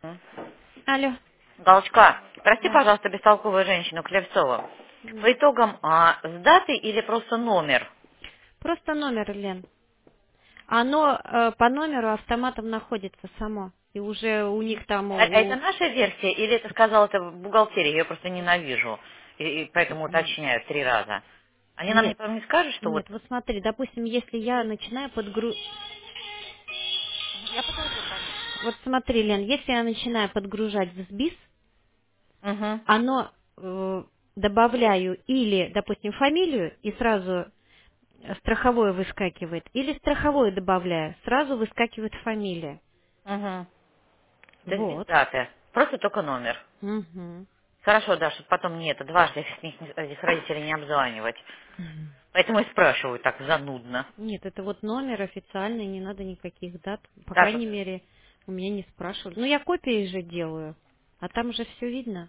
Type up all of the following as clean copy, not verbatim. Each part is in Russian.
М. Алло. Галочка, прости, Да. пожалуйста, бестолковую женщину Клевцову. М. По итогам с датой или просто номер? Просто номер, Лен. Оно по номеру автоматом находится само. И уже у них там А это наша версия или это сказала это в бухгалтерии? Я ее просто ненавижу. И поэтому уточняю 3 раза. Они нам Нет, не скажут, что вот... нет, вот смотри, допустим, если я начинаю Я подожду, конечно. Вот смотри, Лен, если я начинаю подгружать в СБИС, Угу. оно добавляю или, допустим, фамилию и сразу страховое выскакивает, или страховое добавляю, сразу выскакивает фамилия. Угу. То есть без Вот. даты. Просто только номер. Мгм. Хорошо, да, чтобы потом мне это дважды этих родителей не обзванивать. Поэтому и спрашиваю так занудно. Нет, это вот номер официальный, не надо никаких дат. По Так, крайней мере, у меня не спрашивали. Ну, я копии же делаю, а там же все видно.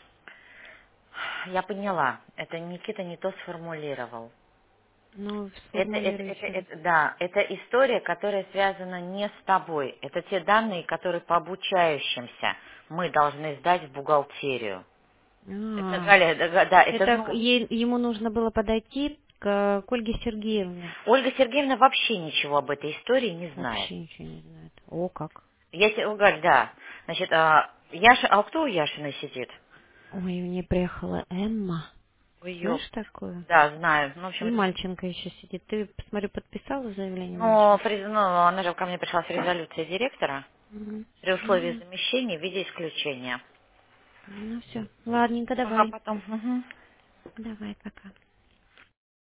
я поняла. Это Никита не то сформулировал. Ну, Это, сформулирую еще раз. да, это история, которая связана не с тобой. Это те данные, которые по обучающимся мы должны сдать в бухгалтерию. Это, А, Галя, да, это, это ну, ему нужно было подойти к Ольге Сергеевне. Ольга Сергеевна вообще ничего об этой истории не знает. Вообще ничего не знает. О, как. Я тебе, Галь, да. Значит, Яша, а кто у Яшиной сидит? Ой, у нее приехала Эмма. Ой, ёп. Знаешь такую? Да, знаю. Ну, в И общем, Мальченко еще сидит. Ты, посмотри, подписала заявление ну, Мальченко? ну, она же ко мне пришла с резолюцией директора Мгм. при условии Мгм. замещения в виде исключения. Ну все. Ладненько, Ага, давай. потом. Мгм. Давай, пока.